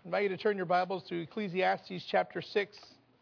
I invite you to turn your Bibles to Ecclesiastes chapter 6.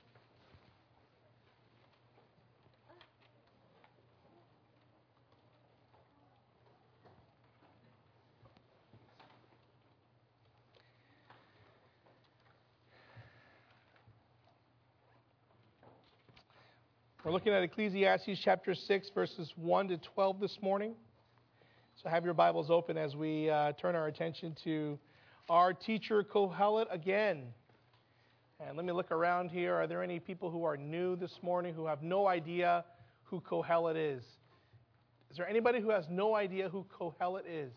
We're looking at Ecclesiastes chapter 6, verses 1 to 12 this morning. So have your Bibles open as we turn our attention to our teacher Kohelet again. And let me look around here. Are there any people who are new this morning who have no idea who Kohelet is? Is there anybody who has no idea who Kohelet is?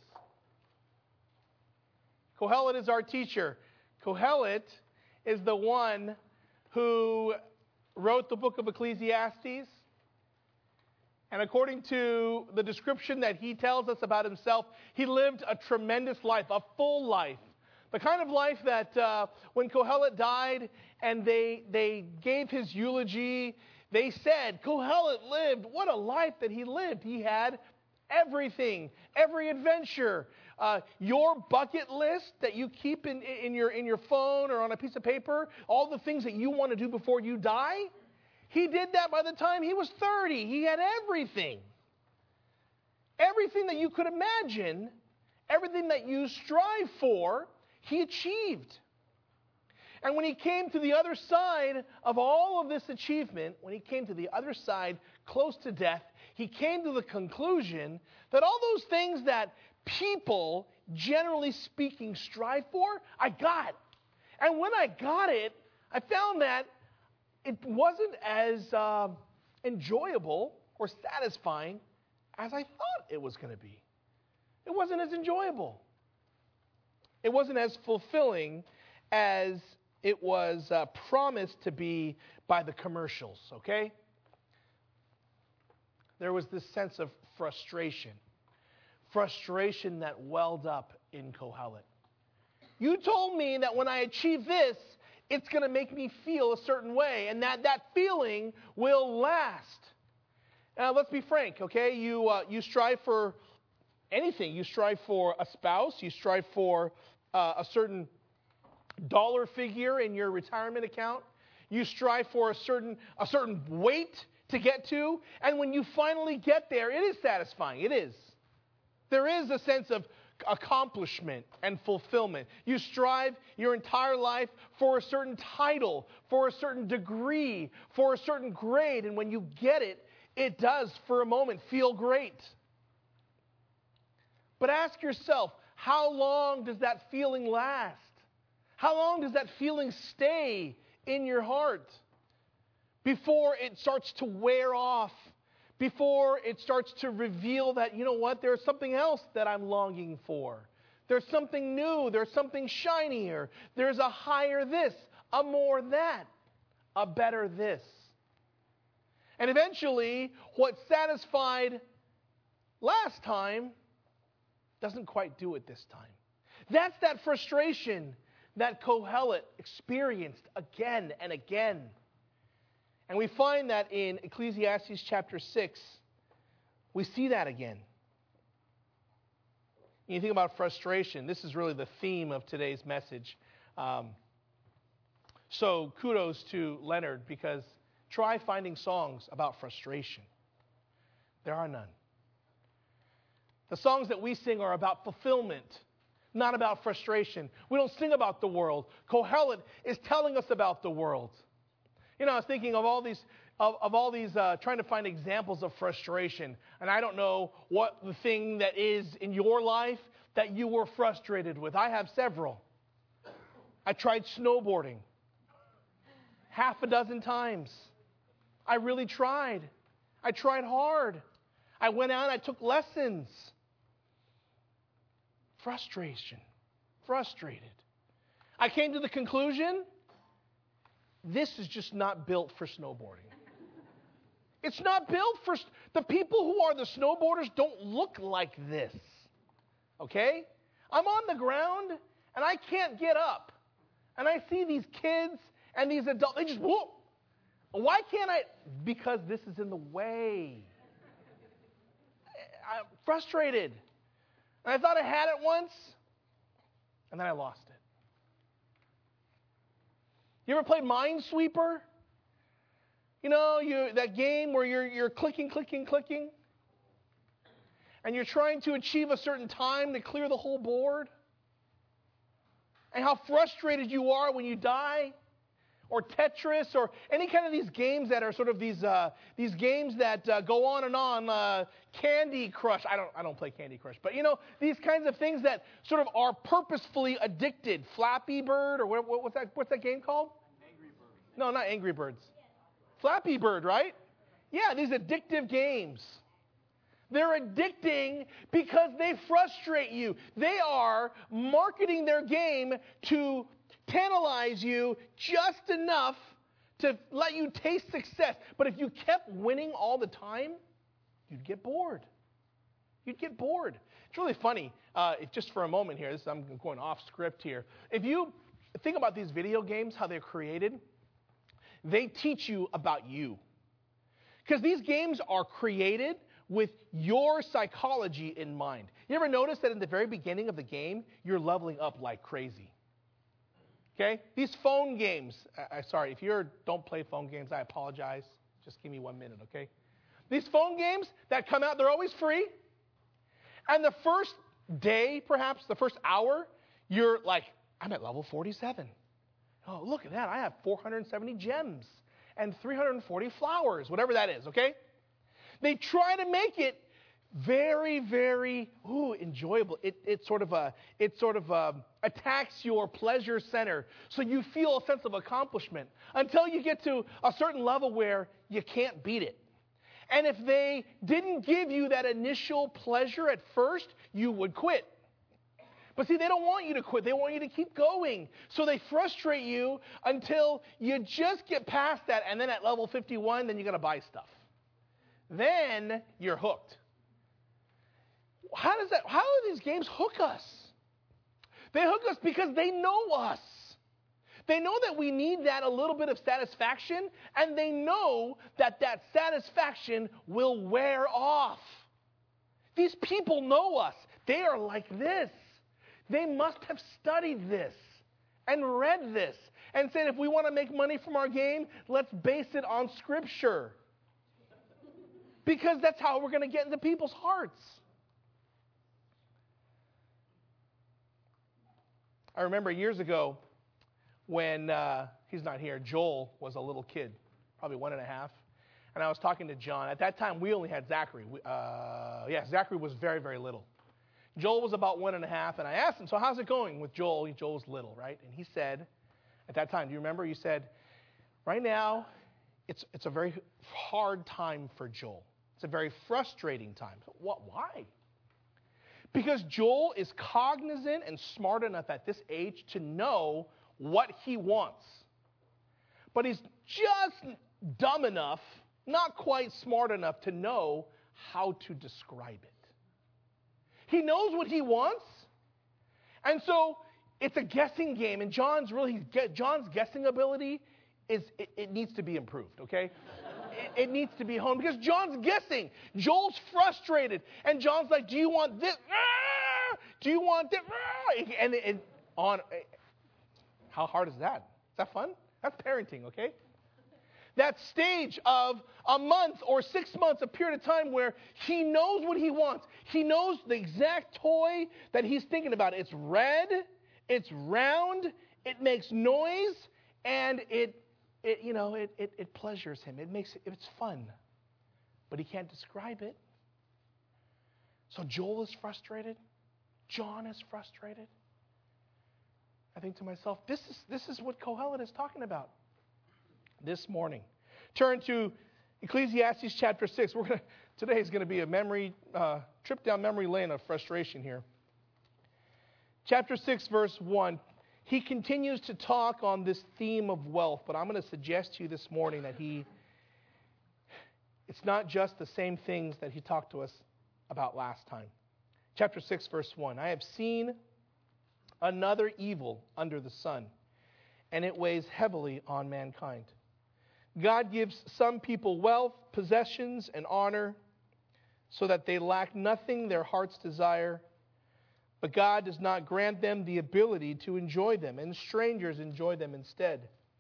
Kohelet is our teacher. Kohelet is the one who wrote the book of Ecclesiastes. And according to the description that he tells us about himself, he lived a tremendous life, a full life. The kind of life that when Kohelet died and they gave his eulogy, they said, Kohelet lived, what a life that he lived. He had everything, every adventure. Your bucket list that you keep in your phone or on a piece of paper, all the things that you want to do before you die, he did that by the time he was 30. He had everything. Everything that you could imagine, everything that you strive for, he achieved. And when he came to the other side of all of this achievement, when he came to the other side, close to death, he came to the conclusion that all those things that people, generally speaking, strive for, I got. And when I got it, I found that it wasn't as enjoyable or satisfying as I thought it was going to be. It wasn't as enjoyable. It wasn't as fulfilling as it was promised to be by the commercials, okay? There was this sense of frustration that welled up in Kohelet. You told me that when I achieve this, it's going to make me feel a certain way, and that feeling will last. Now, let's be frank, okay? You strive for anything. You strive for a spouse. You strive for a certain dollar figure in your retirement account. You strive for a certain weight to get to, and when you finally get there, it is satisfying. It is. There is a sense of accomplishment and fulfillment. You strive your entire life for a certain title, for a certain degree, for a certain grade, and when you get it, it does, for a moment, feel great. But ask yourself, how long does that feeling last? How long does that feeling stay in your heart before it starts to wear off? Before it starts to reveal that, you know what, there's something else that I'm longing for. There's something new. There's something shinier. There's a higher this, a more that, a better this. And eventually, what satisfied last time doesn't quite do it this time. That's that frustration that Kohelet experienced again and again. And we find that in Ecclesiastes chapter 6, we see that again. You think about frustration. This is really the theme of today's message. So kudos to Leonard, because try finding songs about frustration. There are none. The songs that we sing are about fulfillment, not about frustration. We don't sing about the world. Kohelet is telling us about the world. You know, I was thinking of all these, trying to find examples of frustration. And I don't know what the thing that is in your life that you were frustrated with. I have several. I tried snowboarding 6 times. I really tried. I tried hard. I went out and I took lessons. Frustration. Frustrated. I came to the conclusion, this is just not built for snowboarding. It's not built for... The people who are the snowboarders don't look like this. Okay? I'm on the ground, and I can't get up. And I see these kids and these adults, they just... Whoa! Why can't I? Because this is in the way. I'm frustrated. And I thought I had it once, and then I lost it. You ever played Minesweeper? You know, that game where you're clicking, and you're trying to achieve a certain time to clear the whole board? And how frustrated you are when you die? Or Tetris, or any kind of these games that are sort of these games that go on and on. Candy Crush. I don't play Candy Crush, but you know, these kinds of things that sort of are purposefully addicted. Flappy Bird, or what's that game called? Angry Birds. No, not Angry Birds. Flappy Bird, right? Yeah, these addictive games. They're addicting because they frustrate you. They are marketing their game to tantalize you just enough to let you taste success. But if you kept winning all the time, you'd get bored. You'd get bored. It's really funny, just for a moment here, I'm going off script here. If you think about these video games, how they're created, they teach you about you. Because these games are created with your psychology in mind. You ever notice that in the very beginning of the game, you're leveling up like crazy? Okay? These phone games, sorry, if you don't play phone games, I apologize. Just give me 1 minute, okay? These phone games that come out, they're always free. And the first day, perhaps, the first hour, you're like, I'm at level 47. Oh, look at that. I have 470 gems and 340 flowers, whatever that is, okay? They try to make it very, very enjoyable. It sort of attacks your pleasure center, so you feel a sense of accomplishment until you get to a certain level where you can't beat it. And if they didn't give you that initial pleasure at first, you would quit. But see, they don't want you to quit. They want you to keep going. So they frustrate you until you just get past that, and then at level 51, then you got to buy stuff. Then you're hooked. How do these games hook us? They hook us because they know us. They know that we need that a little bit of satisfaction, and they know that that satisfaction will wear off. These people know us. They are like this. They must have studied this and read this and said, if we want to make money from our game, let's base it on Scripture. Because that's how we're going to get into people's hearts. I remember years ago when, he's not here, Joel was a little kid, probably 1.5. And I was talking to John. At that time, we only had Zachary. Zachary was very, very little. Joel was about 1.5. And I asked him, so how's it going with Joel? Joel's little, right? And he said, at that time, do you remember? You said, right now, it's a very hard time for Joel. It's a very frustrating time. Why? Because Joel is cognizant and smart enough at this age to know what he wants. But he's just dumb enough, not quite smart enough to know how to describe it. He knows what he wants, and so it's a guessing game. And John's guessing ability it needs to be improved, okay? It needs to be honed because John's guessing. Joel's frustrated. And John's like, do you want this? Do you want this? And how hard is that? Is that fun? That's parenting, okay? That stage of a month or 6 months, a period of time where he knows what he wants. He knows the exact toy that he's thinking about. It's red, it's round, it makes noise, and it pleasures him. It's fun. But he can't describe it. So Joel is frustrated. John is frustrated. I think to myself, this is what Kohelet is talking about this morning. Turn to Ecclesiastes chapter 6. Today is going to be a trip down memory lane of frustration here. Chapter 6, verse 1. He continues to talk on this theme of wealth, but I'm going to suggest to you this morning that it's not just the same things that he talked to us about last time. Chapter 6, verse 1. I have seen another evil under the sun, and it weighs heavily on mankind. God gives some people wealth, possessions, and honor so that they lack nothing their hearts desire. But God does not grant them the ability to enjoy them, and strangers enjoy them instead.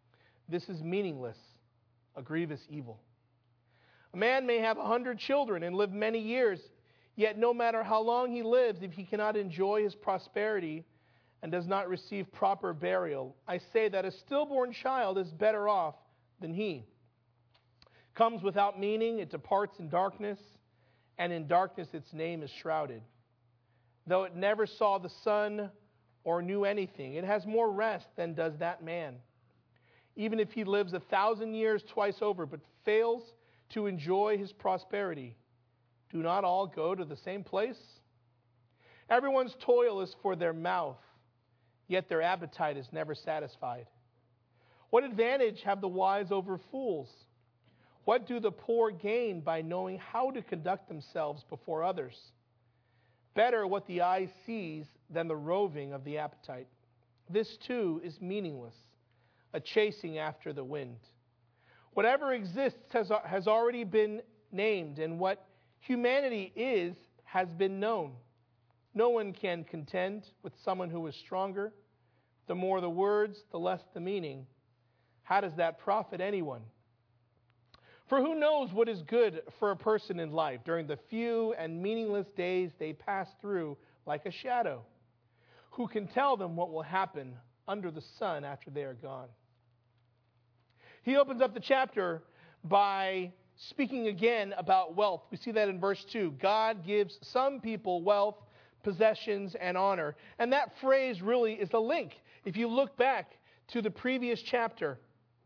This is meaningless, a grievous evil. A man may have 100 children and live many years, yet no matter how long he lives, if he cannot enjoy his prosperity and does not receive proper burial, I say that a stillborn child is better off than he. Comes without meaning, it departs in darkness, and in darkness its name is shrouded. Though it never saw the sun or knew anything, it has more rest than does that man. Even if he lives 1,000 years twice over, but fails to enjoy his prosperity, do not all go to the same place? Everyone's toil is for their mouth, yet their appetite is never satisfied. What advantage have the wise over fools? What do the poor gain by knowing how to conduct themselves before others? Better what the eye sees than the roving of the appetite. This too is meaningless, a chasing after the wind. Whatever exists has already been named, and what humanity is has been known. No one can contend with someone who is stronger. The more the words, the less the meaning. How does that profit anyone? For who knows what is good for a person in life during the few and meaningless days they pass through like a shadow? Who can tell them what will happen under the sun after they are gone? He opens up the chapter by speaking again about wealth. We see that in verse 2. God gives some people wealth, possessions, and honor. And that phrase really is a link. If you look back to the previous chapter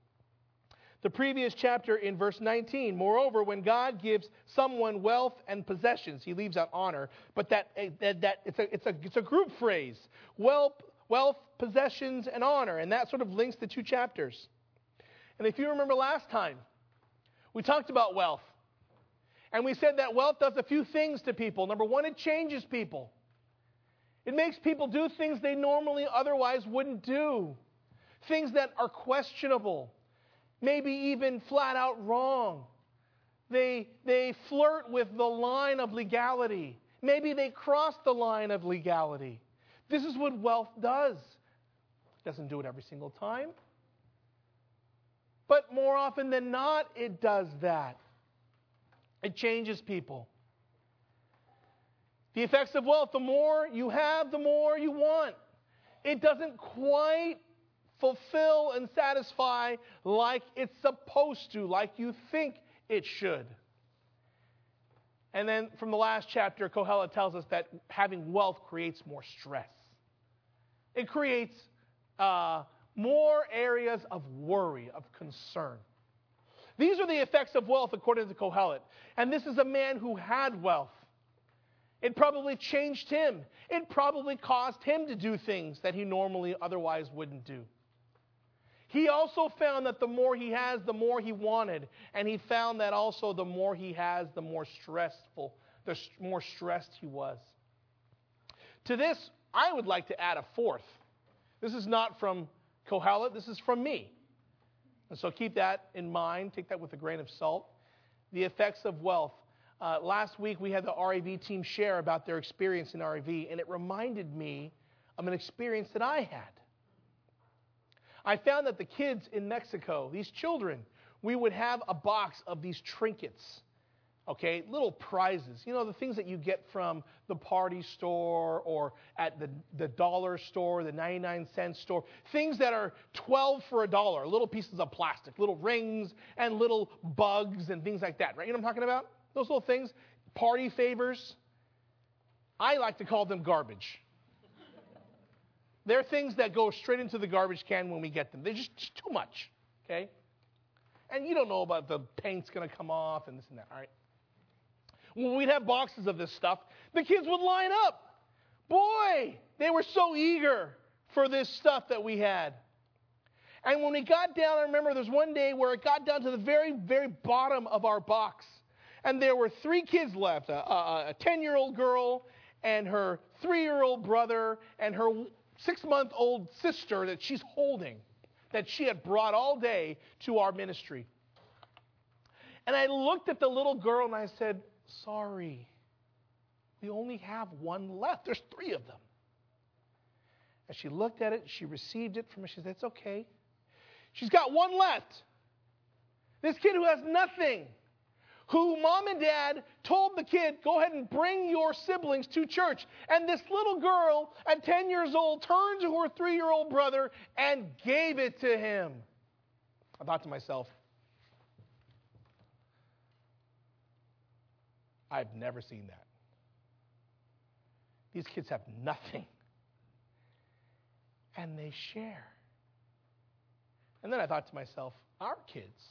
in verse 19, moreover, when God gives someone wealth and possessions, he leaves out honor, but it's a group phrase. Wealth, possessions, and honor, and that sort of links the two chapters. And if you remember last time, we talked about wealth. And we said that wealth does a few things to people. Number one, it changes people. It makes people do things they normally otherwise wouldn't do. Things that are questionable. Maybe even flat out wrong. They flirt with the line of legality. Maybe they cross the line of legality. This is what wealth does. It doesn't do it every single time. But more often than not, it does that. It changes people. The effects of wealth, the more you have, the more you want. It doesn't quite fulfill and satisfy like it's supposed to, like you think it should. And then from the last chapter, Kohelet tells us that having wealth creates more stress. It creates more areas of worry, of concern. These are the effects of wealth according to Kohelet. And this is a man who had wealth. It probably changed him. It probably caused him to do things that he normally otherwise wouldn't do. He also found that the more he has, the more he wanted. And he found that also the more he has, the more more stressed he was. To this, I would like to add a fourth. This is not from Kohelet, this is from me. And so keep that in mind. Take that with a grain of salt. The effects of wealth. Last week we had the RAV team share about their experience in RAV, and it reminded me of an experience that I had. I found that the kids in Mexico, these children, we would have a box of these trinkets. Okay, little prizes. You know, the things that you get from the party store or at the dollar store, the 99-cent store. Things that are 12 for $1. Little pieces of plastic, little rings and little bugs and things like that. Right? You know what I'm talking about? Those little things. Party favors. I like to call them garbage. They're things that go straight into the garbage can when we get them. They're just too much. Okay? And you don't know about the paint's going to come off and this and that. All right? When we'd have boxes of this stuff, the kids would line up. Boy, they were so eager for this stuff that we had. And when we got down, I remember there was one day where it got down to the very, very bottom of our box. And there were 3 kids left, a 10-year-old girl and her 3-year-old brother and her 6-month-old sister that she's holding, that she had brought all day to our ministry. And I looked at the little girl and I said, sorry, we only have one left. There's 3 of them. And she looked at it, she received it from me. She said, it's okay. She's got one left. This kid who has nothing, who mom and dad told the kid, go ahead and bring your siblings to church. And this little girl at 10 years old turned to her 3-year-old brother and gave it to him. I thought to myself, I've never seen that. These kids have nothing. And they share. And then I thought to myself, our kids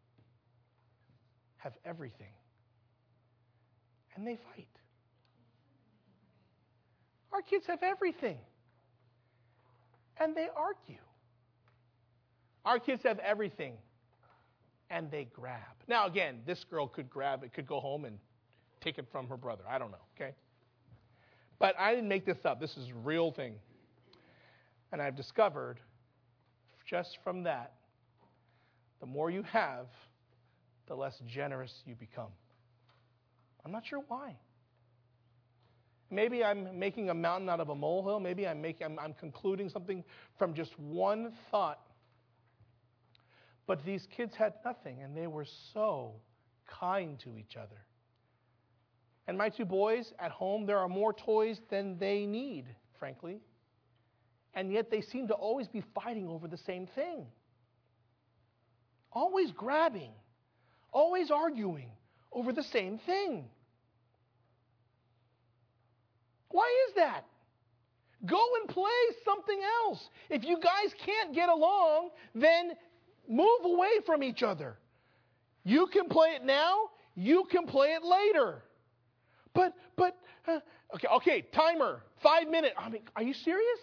have everything. And they fight. Our kids have everything. And they argue. Our kids have everything. And they grab. Now again, this girl could grab it, could go home and take it from her brother. I don't know, okay? But I didn't make this up. This is a real thing. And I've discovered, just from that, the more you have, the less generous you become. I'm not sure why. Maybe I'm making a mountain out of a molehill. Maybe I'm concluding something from just one thought. But these kids had nothing, and they were so kind to each other. And my 2 boys at home, there are more toys than they need, frankly. And yet they seem to always be fighting over the same thing. Always grabbing. Always arguing over the same thing. Why is that? Go and play something else. If you guys can't get along, then move away from each other. You can play it now. You can play it later. Okay, timer, 5 minutes. I mean, are you serious?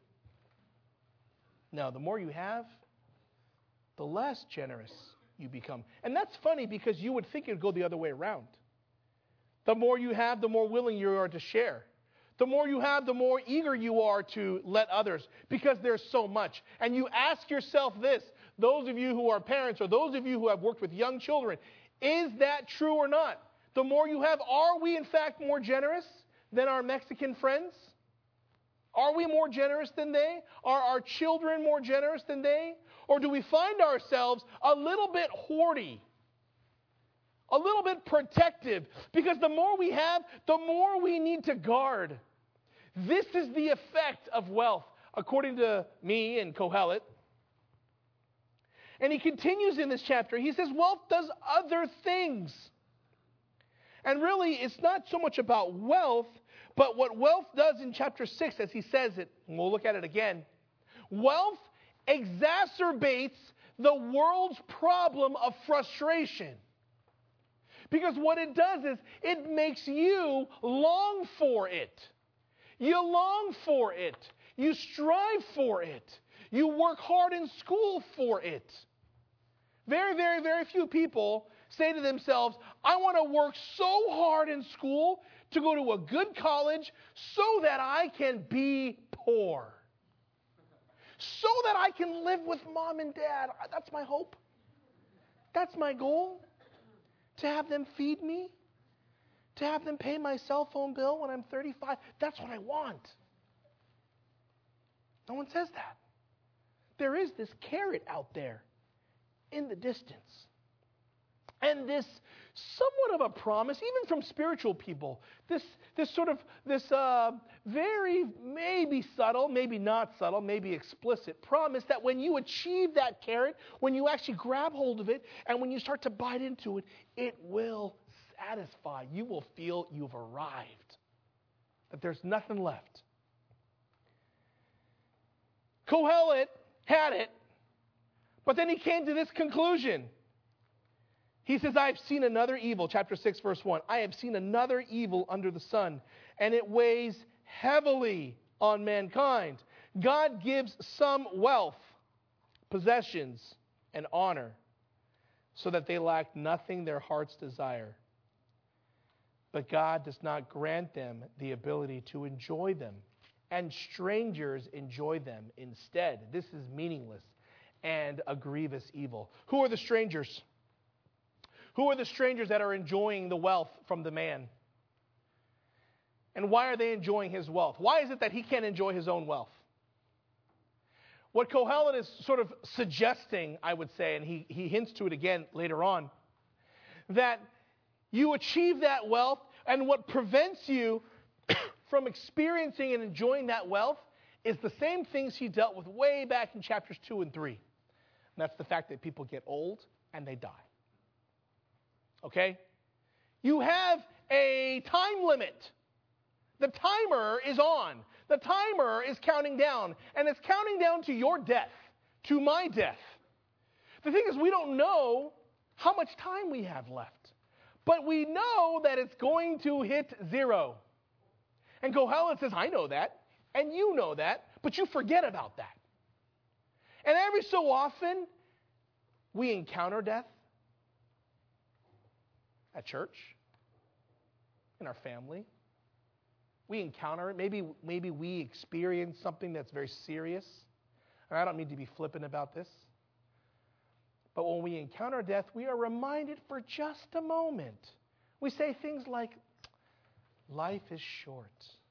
No, the more you have, the less generous you become. And that's funny because you would think it would go the other way around. The more you have, the more willing you are to share. The more you have, the more eager you are to let others, because there's so much. And you ask yourself this, those of you who are parents or those of you who have worked with young children, is that true or not? The more you have, are we in fact more generous than our Mexican friends? Are we more generous than they? Are our children more generous than they? Or do we find ourselves a little bit hoardy? A little bit protective? Because the more we have, the more we need to guard. This is the effect of wealth, according to me and Kohelet. And he continues in this chapter. He says, wealth does other things. And really, it's not so much about wealth, but what wealth does in chapter 6, as he says it, and we'll look at it again. Wealth exacerbates the world's problem of frustration. Because what it does is it makes you long for it. You long for it. You strive for it. You work hard in school for it. Very, very, very few people say to themselves, I want to work so hard in school to go to a good college so that I can be poor. So that I can live with mom and dad. That's my hope. That's my goal. To have them feed me. To have them pay my cell phone bill when I'm 35. That's what I want. No one says that. There is this carrot out there in the distance. And this somewhat of a promise, even from spiritual people, this very maybe subtle, maybe not subtle, maybe explicit promise that when you achieve that carrot, when you actually grab hold of it, and when you start to bite into it, it will satisfy. You will feel you've arrived, that there's nothing left. Kohelet had it, but then he came to this conclusion. He says, I have seen another evil, chapter 6, verse 1. I have seen another evil under the sun, and it weighs heavily on mankind. God gives some wealth, possessions, and honor, so that they lack nothing their hearts desire. But God does not grant them the ability to enjoy them, and strangers enjoy them instead. This is meaningless and a grievous evil. Who are the strangers? Who are the strangers that are enjoying the wealth from the man? And why are they enjoying his wealth? Why is it that he can't enjoy his own wealth? What Kohelet is sort of suggesting, I would say, and he hints to it again later on, that you achieve that wealth, and what prevents you from experiencing and enjoying that wealth is the same things he dealt with way back in chapters 2 and 3. And that's the fact that people get old and they die. Okay? You have a time limit. The timer is on. The timer is counting down. And it's counting down to your death, to my death. The thing is, we don't know how much time we have left. But we know that it's going to hit 0. And Kohelet says, I know that. And you know that. But you forget about that. And every so often, we encounter death. At church. In our family. We encounter it. Maybe we experience something that's very serious. And I don't mean to be flippant about this. But when we encounter death, we are reminded for just a moment. We say things like, life is short.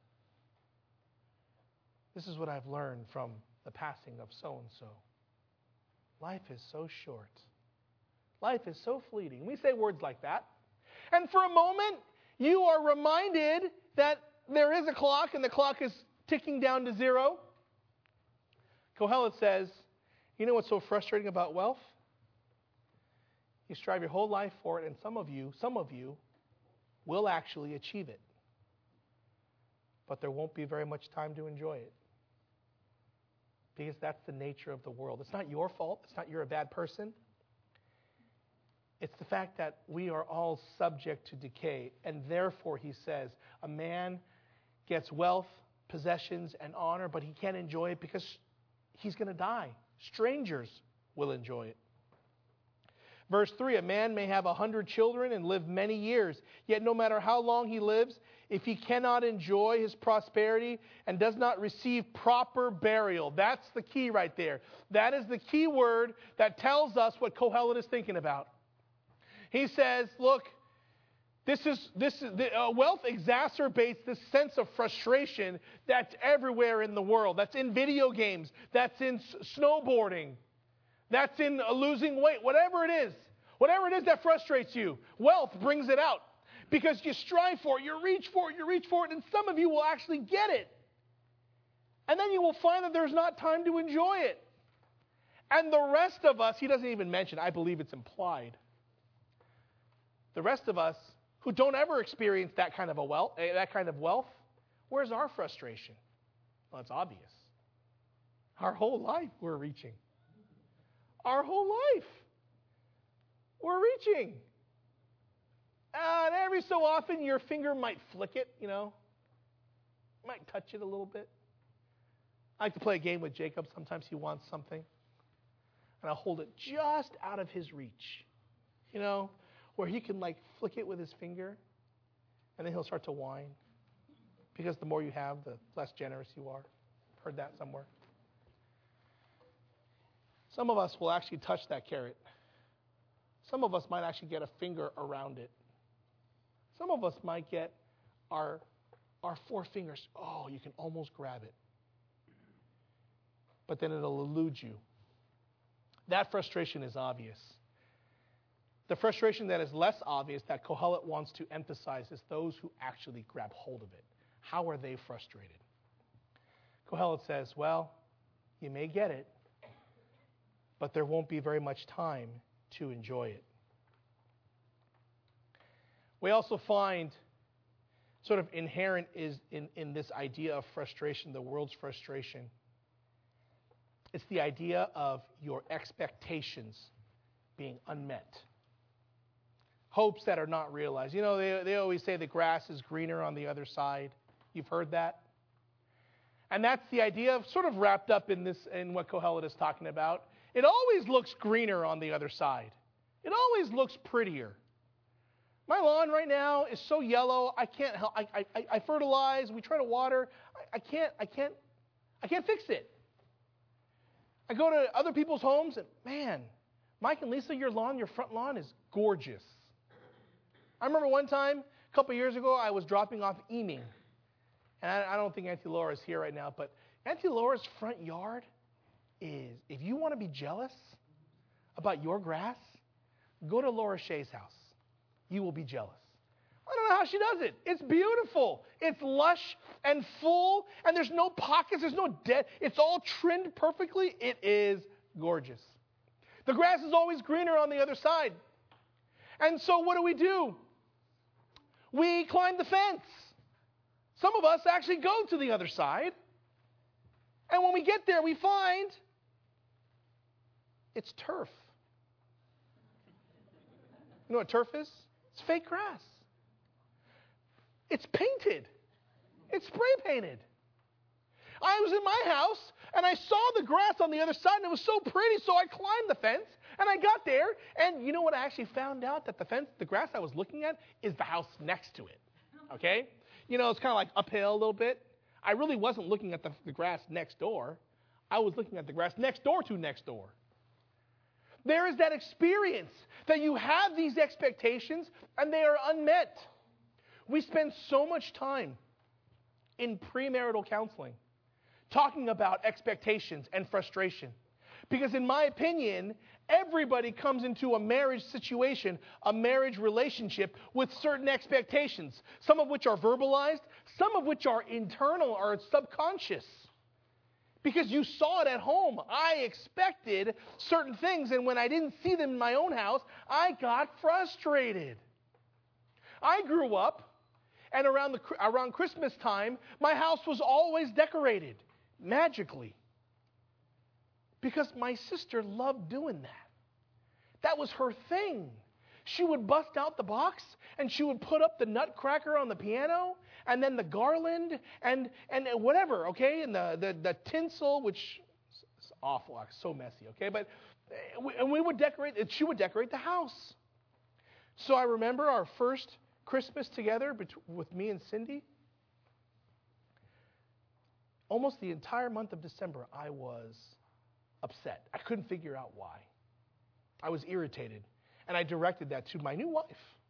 This is what I've learned from the passing of so-and-so. Life is so short. Life is so fleeting. We say words like that. And for a moment, you are reminded that there is a clock and the clock is ticking down to 0. Kohelet says, you know what's so frustrating about wealth? You strive your whole life for it, and some of you will actually achieve it. But there won't be very much time to enjoy it. Because that's the nature of the world. It's not your fault. It's not you're a bad person. It's the fact that we are all subject to decay. And therefore, he says, a man gets wealth, possessions, and honor, but he can't enjoy it because he's going to die. Strangers will enjoy it. Verse 3, a man may have 100 children and live many years, yet no matter how long he lives, if he cannot enjoy his prosperity and does not receive proper burial. That's the key right there. That is the key word that tells us what Kohelet is thinking about. He says, look, wealth exacerbates this sense of frustration that's everywhere in the world. That's in video games. That's in snowboarding. That's in losing weight. Whatever it is that frustrates you, wealth brings it out. Because you strive for it, you reach for it, and some of you will actually get it. And then you will find that there's not time to enjoy it. And the rest of us, he doesn't even mention, I believe it's implied. The rest of us who don't ever experience that kind of wealth, where's our frustration? Well, it's obvious. Our whole life we're reaching. Our whole life we're reaching. And every so often your finger might flick it, might touch it a little bit. I like to play a game with Jacob. Sometimes he wants something. And I'll hold it just out of his reach, where he can flick it with his finger, and then he'll start to whine. Because the more you have, the less generous you are. Heard that somewhere. Some of us will actually touch that carrot. Some of us might actually get a finger around it. Some of us might get our 4 fingers. Oh, you can almost grab it. But then it'll elude you. That frustration is obvious. The frustration that is less obvious that Kohelet wants to emphasize is those who actually grab hold of it. How are they frustrated? Kohelet says, well, you may get it, but there won't be very much time to enjoy it. We also find sort of inherent is in this idea of frustration, the world's frustration. It's the idea of your expectations being unmet. Hopes that are not realized. They always say the grass is greener on the other side. You've heard that? And that's the idea of sort of wrapped up in what Kohelet is talking about. It always looks greener on the other side. It always looks prettier. My lawn right now is so yellow, I can't help. I fertilize, we try to water. I can't fix it. I go to other people's homes and, man, Mike and Lisa, your front lawn is gorgeous. I remember one time, a couple years ago, I was dropping off Eming. And I don't think Auntie Laura is here right now, but Auntie Laura's front yard is, if you want to be jealous about your grass, go to Laura Shea's house. You will be jealous. I don't know how she does it. It's beautiful. It's lush and full, and there's no pockets. There's no dead. It's all trimmed perfectly. It is gorgeous. The grass is always greener on the other side. And so what do? We climb the fence. Some of us actually go to the other side. And when we get there, we find it's turf. You know what turf is? It's fake grass. It's painted. It's spray painted. I was in my house, and I saw the grass on the other side, and it was so pretty, so I climbed the fence, and I got there, and you know what? I actually found out that the grass I was looking at is the house next to it, okay? You know, it's kind of like uphill a little bit. I really wasn't looking at the grass next door. I was looking at the grass next door to next door. There is that experience that you have these expectations, and they are unmet. We spend so much time in premarital counseling talking about expectations and frustration. Because in my opinion, everybody comes into a marriage situation, a marriage relationship with certain expectations, some of which are verbalized, some of which are internal or subconscious. Because you saw it at home. I expected certain things, and when I didn't see them in my own house, I got frustrated. I grew up, and around Christmas time, my house was always decorated, magically. Because my sister loved doing that. That was her thing. She would bust out the box, and she would put up the nutcracker on the piano, and then the garland, and whatever, okay? And the tinsel, which is awful, so messy, okay? But we would decorate, and she would decorate the house. So I remember our first Christmas together with me and Cindy. Almost the entire month of December, I was upset. I couldn't figure out why. I was irritated. And I directed that to my new wife.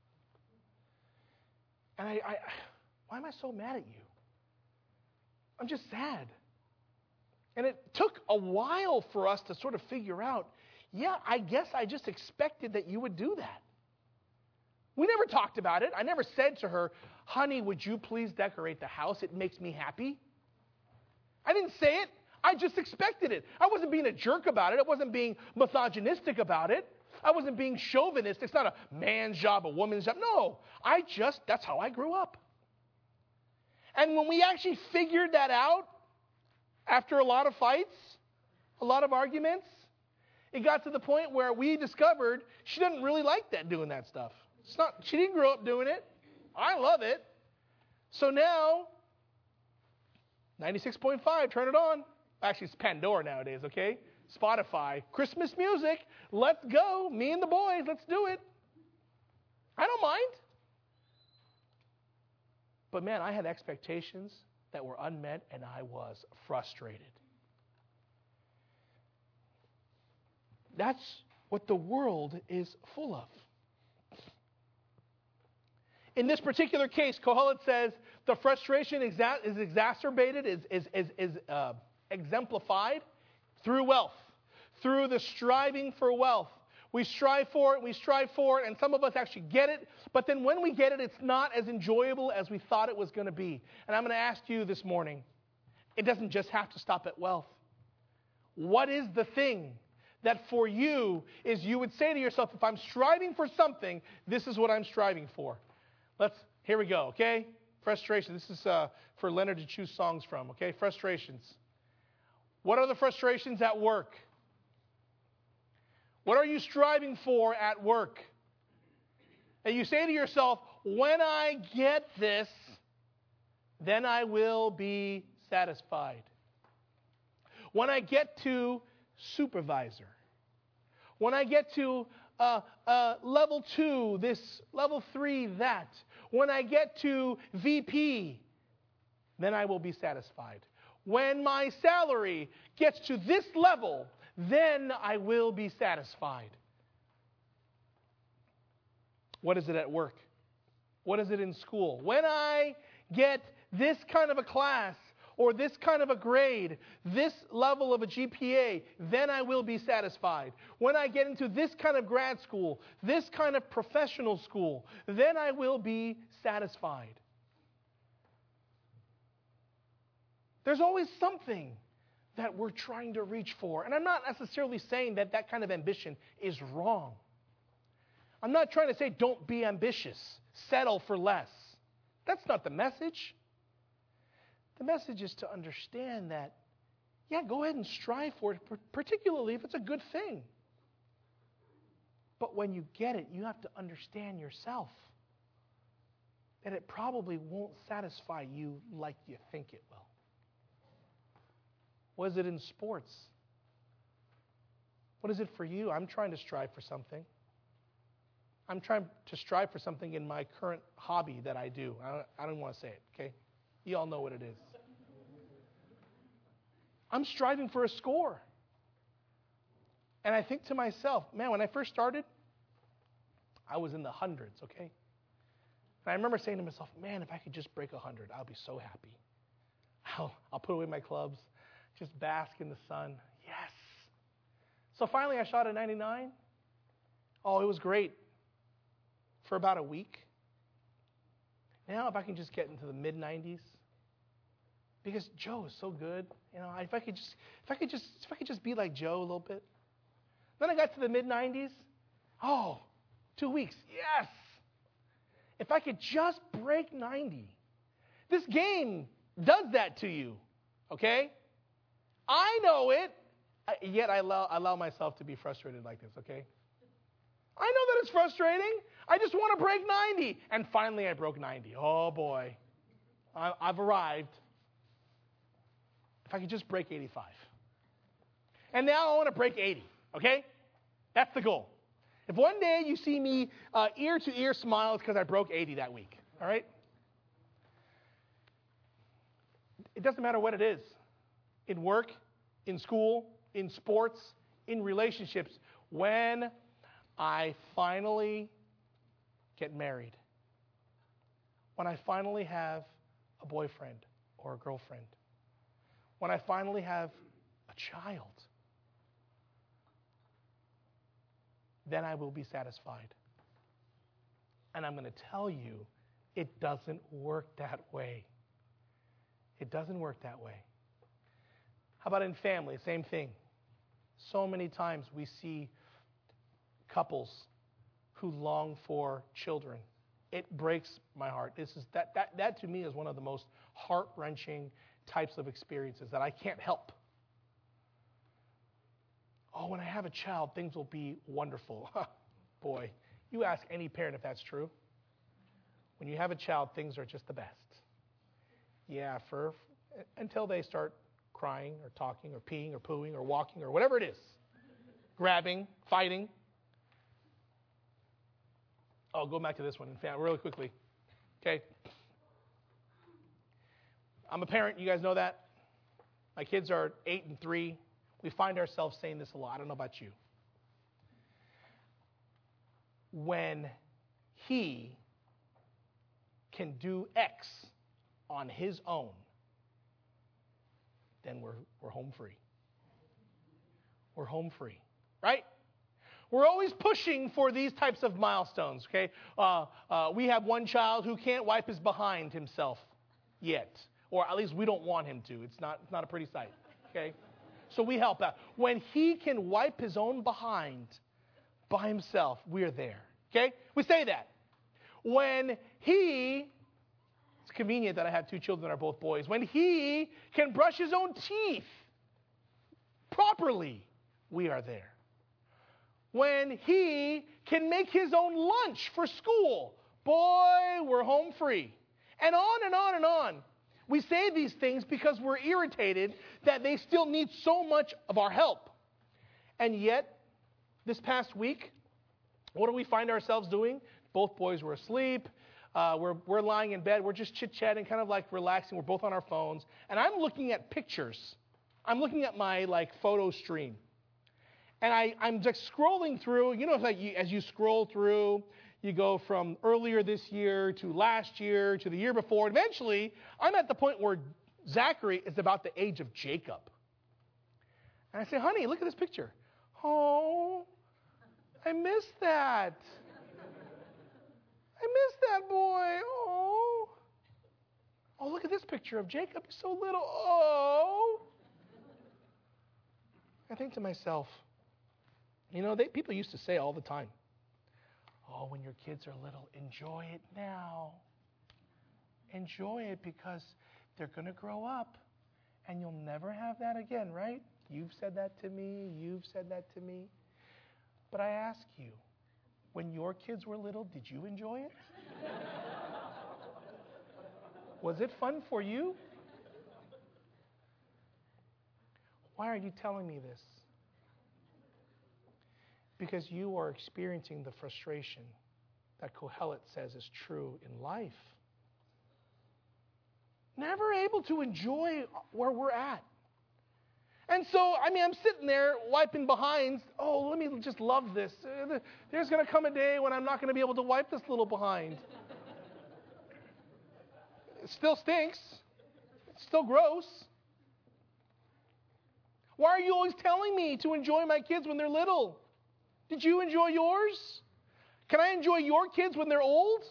And why am I so mad at you? I'm just sad. And it took a while for us to sort of figure out, yeah, I guess I just expected that you would do that. We never talked about it. I never said to her, honey, would you please decorate the house? It makes me happy. I didn't say it. I just expected it. I wasn't being a jerk about it. I wasn't being misogynistic about it. I wasn't being chauvinistic. It's not a man's job, a woman's job. No, that's how I grew up. And when we actually figured that out, after a lot of fights, a lot of arguments, it got to the point where we discovered she doesn't really like doing that stuff. She didn't grow up doing it. I love it. So now, 96.5, turn it on. Actually, it's Pandora nowadays, okay? Spotify, Christmas music, let's go. Me and the boys, let's do it. I don't mind. But man, I had expectations that were unmet, and I was frustrated. That's what the world is full of. In this particular case, Kohelet says the frustration is exacerbated, is exemplified through wealth, through the striving for wealth. We strive for it, and some of us actually get it, but then when we get it, it's not as enjoyable as we thought it was going to be. And I'm going to ask you this morning, it doesn't just have to stop at wealth. What is the thing that for you is you would say to yourself, if I'm striving for something, this is what I'm striving for? Here we go, okay? Frustration. This is for Leonard to choose songs from, okay? Frustrations. What are the frustrations at work? What are you striving for at work? And you say to yourself, when I get this, then I will be satisfied. When I get to supervisor, when I get to level 2, this, level 3, that, when I get to VP, then I will be satisfied. When my salary gets to this level, then I will be satisfied. What is it at work? What is it in school? When I get this kind of a class, or this kind of a grade, this level of a GPA, then I will be satisfied. When I get into this kind of grad school, this kind of professional school, then I will be satisfied. There's always something that we're trying to reach for. And I'm not necessarily saying that that kind of ambition is wrong. I'm not trying to say don't be ambitious, settle for less. That's not the message. The message is to understand that, yeah, go ahead and strive for it, particularly if it's a good thing. But when you get it, you have to understand yourself that it probably won't satisfy you like you think it will. Was it in sports? What is it for you? I'm trying to strive for something. I'm trying to strive for something in my current hobby that I do. I don't want to say it, okay? You all know what it is. I'm striving for a score. And I think to myself, man, when I first started, I was in the hundreds, okay? And I remember saying to myself, man, if I could just break 100, I'll be so happy. I'll put away my clubs, just bask in the sun. Yes. So finally I shot a 99. Oh, it was great for about a week. Now if I can just get into the mid-90s, because Joe is so good, you know, if I could just be like Joe a little bit. Then I got to the mid-90s. Oh, 2 weeks. Yes. If I could just break 90. This game does that to you, okay? I know it, yet I allow myself to be frustrated like this, okay? I know that it's frustrating. I just want to break 90. And finally I broke 90. Oh, boy. I've arrived. If I could just break 85. And now I want to break 80, okay? That's the goal. If one day you see me ear to ear smile, it's because I broke 80 that week, all right? It doesn't matter what it is. In work, in school, in sports, in relationships. When I finally get married, when I finally have a boyfriend or a girlfriend, when I finally have a child, then I will be satisfied. And I'm going to tell you, it doesn't work that way. It doesn't work that way. How about in family? Same thing. So many times we see couples who long for children. It breaks my heart. That to me is one of the most heart-wrenching types of experiences that I can't help. Oh, when I have a child, things will be wonderful. Boy, you ask any parent if that's true. When you have a child, things are just the best. Yeah, until they start crying or talking or peeing or pooing or walking or whatever it is. Grabbing, fighting. Oh, go back to this one in fact, really quickly. Okay. I'm a parent. You guys know that. My kids are 8 and 3. We find ourselves saying this a lot. I don't know about you. When he can do X on his own, then we're home free. We're home free, right? We're always pushing for these types of milestones, okay? We have one child who can't wipe his behind himself yet, or at least we don't want him to. It's not a pretty sight, okay? So we help out. When he can wipe his own behind by himself, we're there, okay? We say that. When it's convenient that I have 2 children that are both boys. When he can brush his own teeth properly, we are there. When he can make his own lunch for school, boy, we're home free. And on and on and on. We say these things because we're irritated that they still need so much of our help. And yet, this past week, what do we find ourselves doing? Both boys were asleep. We're lying in bed. We're just chit-chatting, kind of like relaxing. We're both on our phones. And I'm looking at pictures. I'm looking at my photo stream. And I'm just scrolling through. You know, as you scroll through, you go from earlier this year to last year to the year before. Eventually, I'm at the point where Zachary is about the age of Jacob. And I say, honey, look at this picture. Oh, I miss that. I miss that boy. Oh. Oh, look at this picture of Jacob. He's so little. Oh. I think to myself, people used to say all the time, oh, when your kids are little, enjoy it now. Enjoy it because they're going to grow up and you'll never have that again, right? You've said that to me. You've said that to me. But I ask you, when your kids were little, did you enjoy it? Was it fun for you? Why are you telling me this? Because you are experiencing the frustration that Kohelet says is true in life. Never able to enjoy where we're at. And so, I'm sitting there wiping behinds. Oh, let me just love this. There's going to come a day when I'm not going to be able to wipe this little behind. It still stinks. It's still gross. Why are you always telling me to enjoy my kids when they're little? Did you enjoy yours? Can I enjoy your kids when they're old?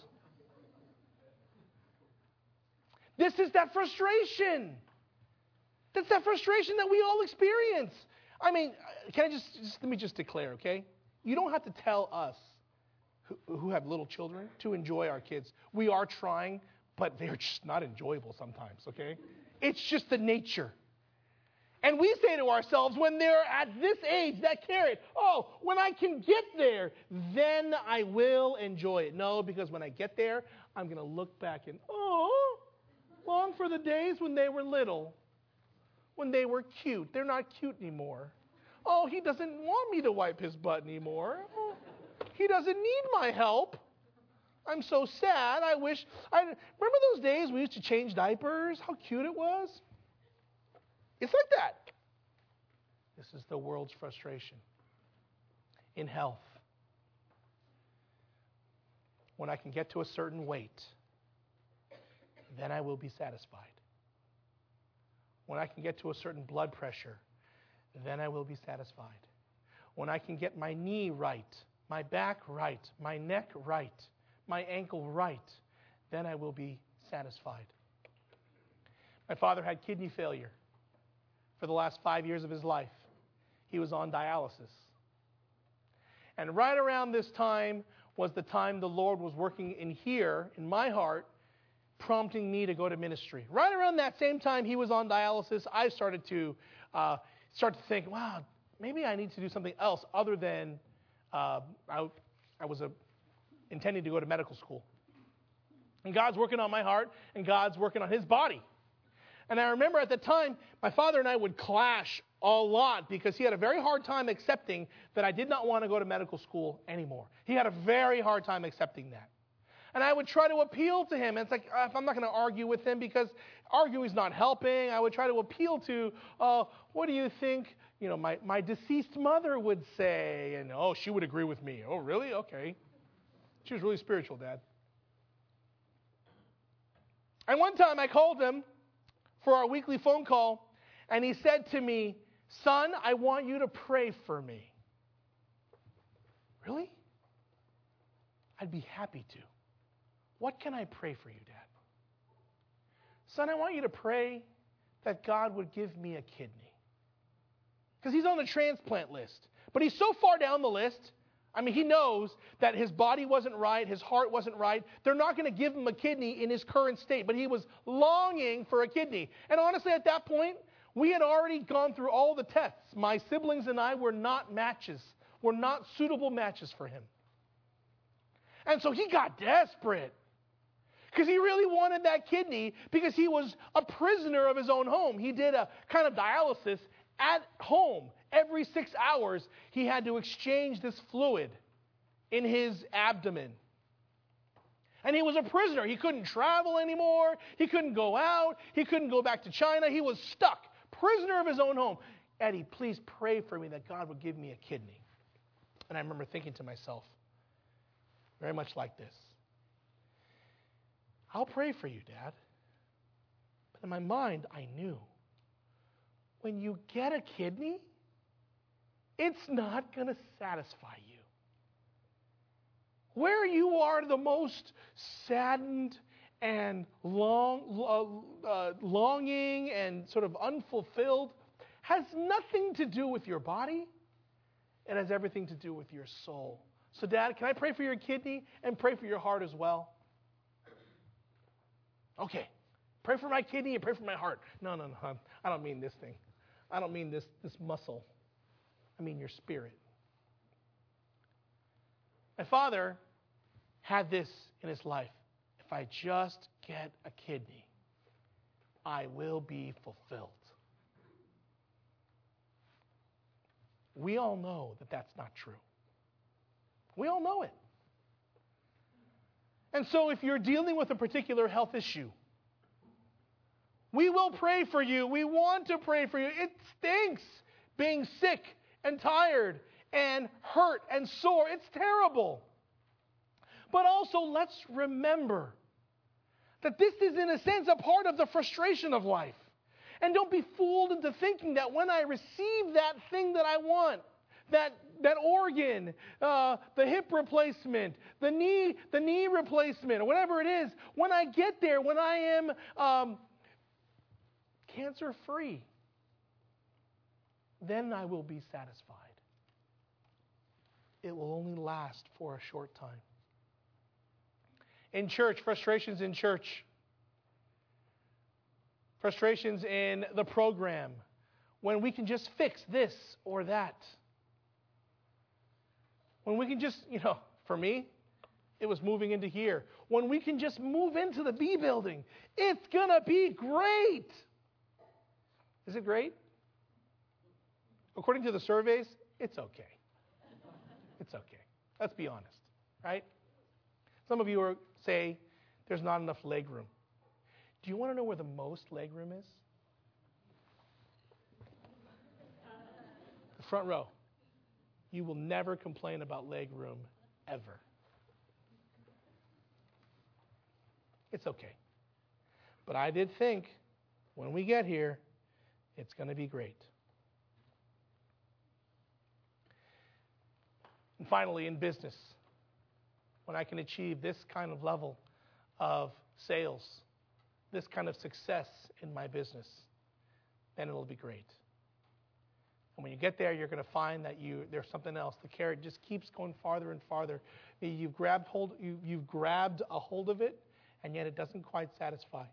This is that frustration. That's that frustration that we all experience. Can I let me just declare, okay? You don't have to tell us who have little children to enjoy our kids. We are trying, but they're just not enjoyable sometimes, okay? It's just the nature. And we say to ourselves, when they're at this age, that carrot, oh, when I can get there, then I will enjoy it. No, because when I get there, I'm going to look back and, long for the days when they were little, when they were cute. They're not cute anymore. Oh, he doesn't want me to wipe his butt anymore. Oh, he doesn't need my help. I'm so sad. Remember those days we used to change diapers? How cute it was? It's like that. This is the world's frustration. In health, when I can get to a certain weight, then I will be satisfied. When I can get to a certain blood pressure, then I will be satisfied. When I can get my knee right, my back right, my neck right, my ankle right, then I will be satisfied. My father had kidney failure for the last 5 years of his life. He was on dialysis. And right around this time was the time the Lord was working in my heart, prompting me to go to ministry. Right around that same time he was on dialysis, I started to think, wow, maybe I need to do something else other than I was intending to go to medical school. And God's working on my heart, and God's working on his body. And I remember at the time, my father and I would clash a lot because he had a very hard time accepting that I did not want to go to medical school anymore. He had a very hard time accepting that. And I would try to appeal to him. And it's like, I'm not going to argue with him because arguing is not helping. I would try to appeal to, what do you think, my deceased mother would say? And, she would agree with me. Oh, really? Okay. She was really spiritual, Dad. And one time I called him for our weekly phone call, and he said to me, son, I want you to pray for me. Really? I'd be happy to. What can I pray for you, Dad? Son, I want you to pray that God would give me a kidney. Because he's on the transplant list. But he's so far down the list, he knows that his body wasn't right, his heart wasn't right. They're not going to give him a kidney in his current state, but he was longing for a kidney. And honestly, at that point, we had already gone through all the tests. My siblings and I were not matches. Were not suitable matches for him. And so he got desperate. Because he really wanted that kidney because he was a prisoner of his own home. He did a kind of dialysis at home. Every 6 hours, he had to exchange this fluid in his abdomen. And he was a prisoner. He couldn't travel anymore. He couldn't go out. He couldn't go back to China. He was stuck, prisoner of his own home. Eddie, please pray for me that God would give me a kidney. And I remember thinking to myself, very much like this, I'll pray for you, Dad. But in my mind, I knew. When you get a kidney, it's not going to satisfy you. Where you are the most saddened and longing and sort of unfulfilled has nothing to do with your body. It has everything to do with your soul. So, Dad, can I pray for your kidney and pray for your heart as well? Okay. Pray for my kidney and pray for my heart. No. I don't mean this thing. I don't mean this muscle. I mean your spirit. My father had this in his life. If I just get a kidney, I will be fulfilled. We all know that that's not true. We all know it. And so if you're dealing with a particular health issue, we will pray for you. We want to pray for you. It stinks being sick and tired and hurt and sore. It's terrible. But also, let's remember that this is, in a sense, a part of the frustration of life. And don't be fooled into thinking that when I receive that thing that I want, that organ, the hip replacement, the knee replacement, or whatever it is, when I get there, when I am cancer-free, then I will be satisfied. It will only last for a short time. In church, frustrations in church, frustrations in the program, when we can just fix this or that. When we can just, for me, it was moving into here. When we can just move into the B building, it's going to be great. Is it great? According to the surveys, it's okay. It's okay. Let's be honest, right? Some of you say there's not enough leg room. Do you want to know where the most leg room is? The front row. You will never complain about leg room, ever. It's okay. But I did think, when we get here, it's going to be great. And finally, in business, when I can achieve this kind of level of sales, this kind of success in my business, then it'll be great. And when you get there, you're going to find that there's something else. The carrot just keeps going farther and farther. You've grabbed a hold of it, and yet it doesn't quite satisfy.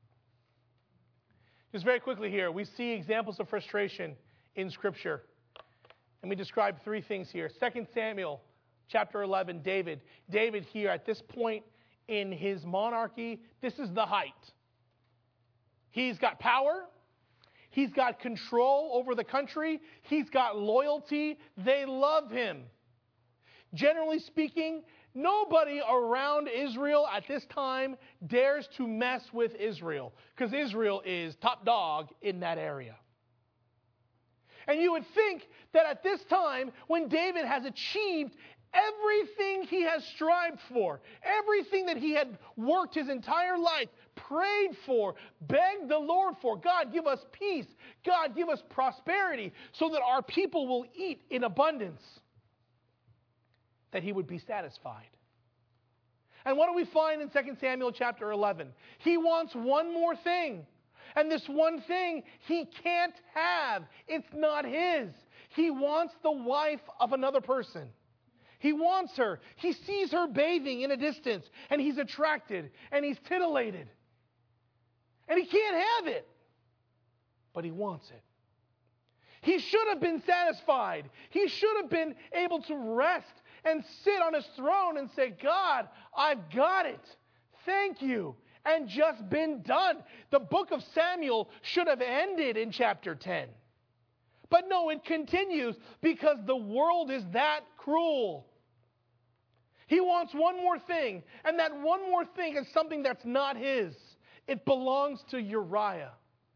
Just very quickly here, we see examples of frustration in Scripture. And we describe three things here. 2 Samuel chapter 11, David. David here at this point in his monarchy, this is the height. He's got power. He's got control over the country. He's got loyalty. They love him. Generally speaking, nobody around Israel at this time dares to mess with Israel, because Israel is top dog in that area. And you would think that at this time, when David has achieved everything he has strived for, everything that he had worked his entire life, prayed for, begged the Lord for, God, give us peace, God, give us prosperity, so that our people will eat in abundance, that he would be satisfied. And what do we find in 2 Samuel chapter 11? He wants one more thing. And this one thing he can't have. It's not his. He wants the wife of another person. He wants her. He sees her bathing in a distance, and he's attracted, and he's titillated. And he can't have it, but he wants it. He should have been satisfied. He should have been able to rest and sit on his throne and say, God, I've got it. Thank you. And just been done. The book of Samuel should have ended in chapter 10. But no, it continues because the world is that cruel. He wants one more thing, and that one more thing is something that's not his. It belongs to Uriah.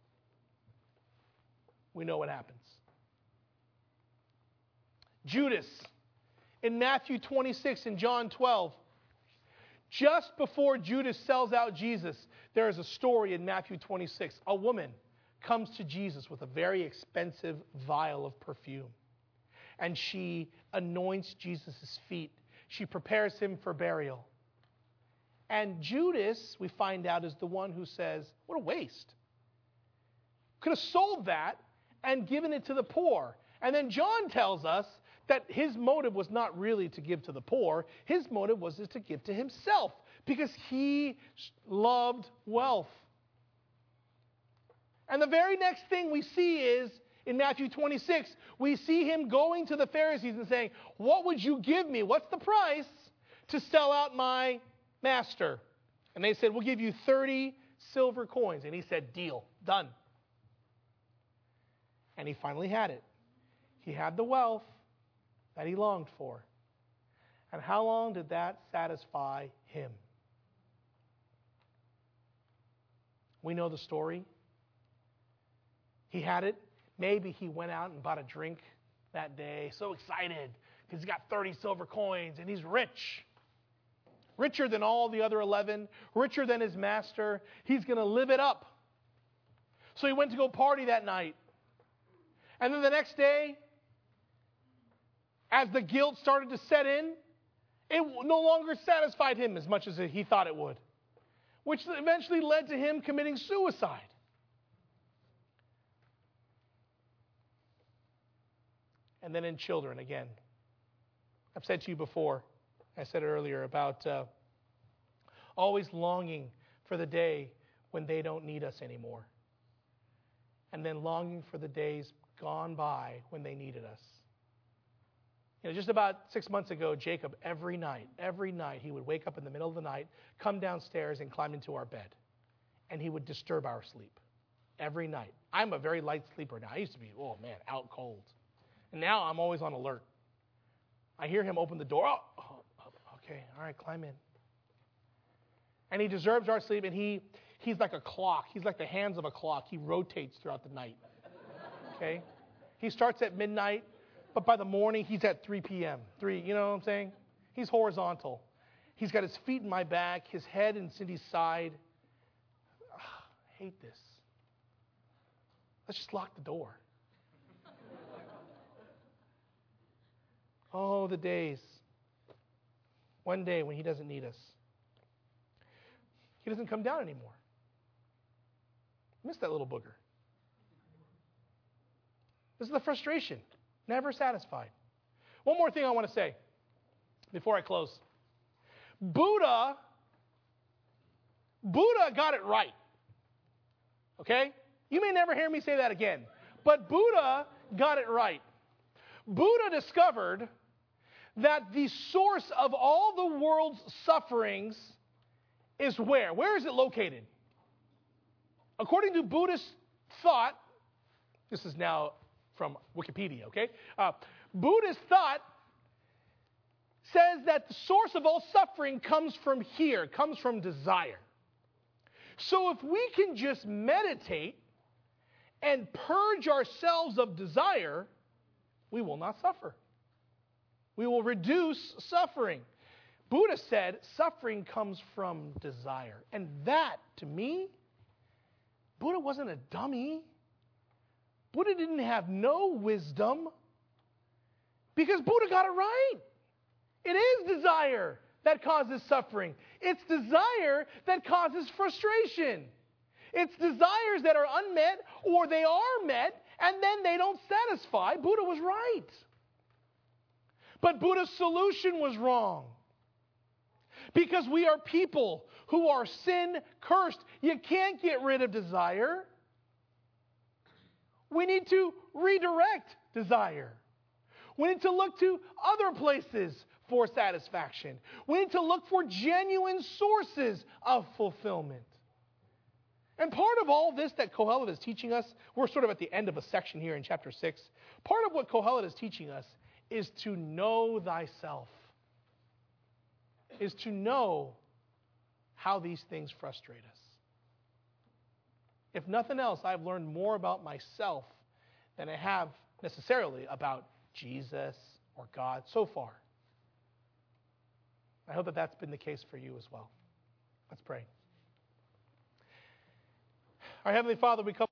We know what happens. Judas, in Matthew 26 and John 12, Just before Judas sells out Jesus, there is a story in Matthew 26. A woman comes to Jesus with a very expensive vial of perfume. And she anoints Jesus' feet. She prepares him for burial. And Judas, we find out, is the one who says, what a waste. Could have sold that and given it to the poor. And then John tells us that his motive was not really to give to the poor. His motive was to give to himself because he loved wealth. And the very next thing we see is, in Matthew 26, we see him going to the Pharisees and saying, what would you give me? What's the price to sell out my master? And they said, we'll give you 30 silver coins. And he said, deal, done. And he finally had it. He had the wealth that he longed for. And how long did that satisfy him? We know the story. He had it. Maybe he went out and bought a drink that day, so excited because he's got 30 silver coins and he's rich. Richer than all the other 11, richer than his master. He's going to live it up. So he went to go party that night. And then the next day, as the guilt started to set in, it no longer satisfied him as much as he thought it would, which eventually led to him committing suicide. And then in children, again, I've said to you before, I said it earlier, about always longing for the day when they don't need us anymore. And then longing for the days gone by when they needed us. Just about 6 months ago, Jacob, every night, he would wake up in the middle of the night, come downstairs and climb into our bed. And he would disturb our sleep. Every night. I'm a very light sleeper now. I used to be, out cold. And now I'm always on alert. I hear him open the door. Okay, all right, climb in. And he deserves our sleep, and he's like a clock. He's like the hands of a clock. He rotates throughout the night. Okay? He starts at midnight, but by the morning, he's at 3 p.m. You know what I'm saying? He's horizontal. He's got his feet in my back, his head in Cindy's side. I hate this. Let's just lock the door. Oh, the days. One day when he doesn't need us. He doesn't come down anymore. I miss that little booger. This is the frustration. Never satisfied. One more thing I want to say before I close. Buddha got it right. Okay? You may never hear me say that again. But Buddha got it right. Buddha discovered that the source of all the world's sufferings is where? Where is it located? According to Buddhist thought, this is now from Wikipedia, okay? Buddhist thought says that the source of all suffering comes from here, comes from desire. So if we can just meditate and purge ourselves of desire, we will not suffer. We will reduce suffering. Buddha said suffering comes from desire. And that, to me, Buddha wasn't a dummy. Buddha didn't have no wisdom because Buddha got it right. It is desire that causes suffering. It's desire that causes frustration. It's desires that are unmet or they are met and then they don't satisfy. Buddha was right. But Buddha's solution was wrong. Because we are people who are sin cursed. You can't get rid of desire. We need to redirect desire. We need to look to other places for satisfaction. We need to look for genuine sources of fulfillment. And part of all this that Kohelet is teaching us, we're sort of at the end of a section here in chapter 6. Part of what Kohelet is teaching us is to know thyself. Is to know how these things frustrate us. If nothing else, I've learned more about myself than I have necessarily about Jesus or God so far. I hope that that's been the case for you as well. Let's pray. Our Heavenly Father, we come